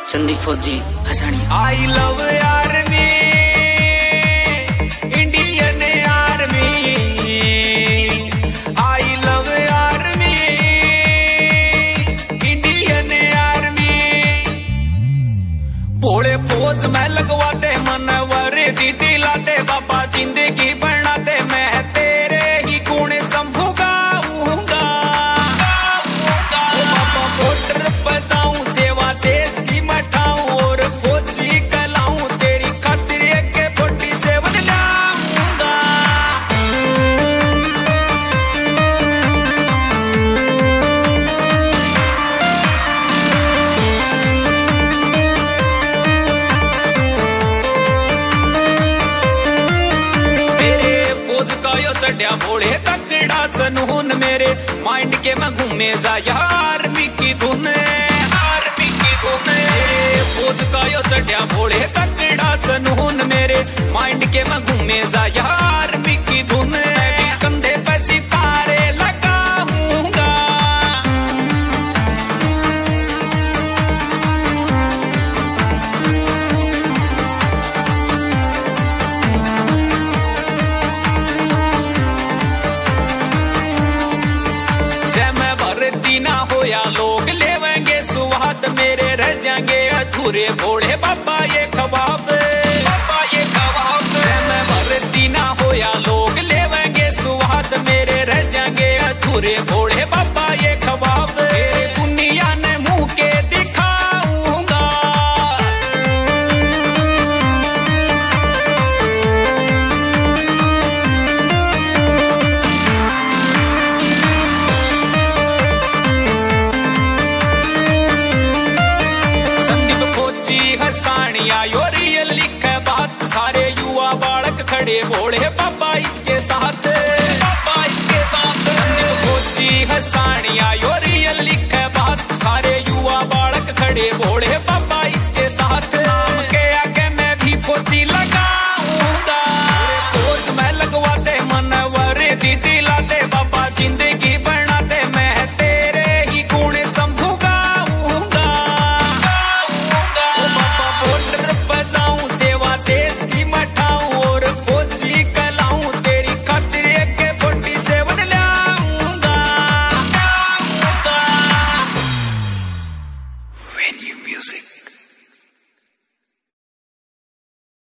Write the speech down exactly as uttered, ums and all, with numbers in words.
संदीप फौजी हसानी। I love army, Indian army, I love army, Indian army. भोले फौज में लगवाते मनवर दीदी लाते बाबा जिंदगी बनाते मैं तेरे ही गुण शंभू गाऊंगा। बाबा बॉर्डर पर जाऊं सेवा देश की मठाऊं और फौजी कहलाऊं तेरी खातिर एक फोर्टी सेवन लाऊंगा। मेरे फौज का यो चढ़िया भोले तकड़ा जनून मेरे माइंड के मैं घूमे जा आर्मी की धुन, आर्मी की धुन। मेरे फौज का यो चढ़िया भोले तकड़ा जनून मेरे माइंड के मैं घूमे जा आर्मी की धुन। कंधे पे सितारे लगाऊंगा। जय मैं भर्ती ना होया लोग लेवेंगे स्वाद मेरे रह जाएंगे अधूरे भोले बाबा ये ख्वाब, बाबा ये ख्वाब। जय मैं भर्ती ना होया लोग लेवेंगे स्वाद मेरे रह जाएंगे अधूरे भोले बाबा ये ख्वाब। तेरे दुनिया ने मुंह के दिखाऊंगा। संदीप फौजी हसानिया यो रियल लिखे बात सारे युवा बालक खड़े भोले पापा इसके साथ, पापा इसके साथ। संदीप फौजी हसानिया यो रियल लिखे बात सारे युवा बालक खड़े भोले पापा इसके साथ। नाम के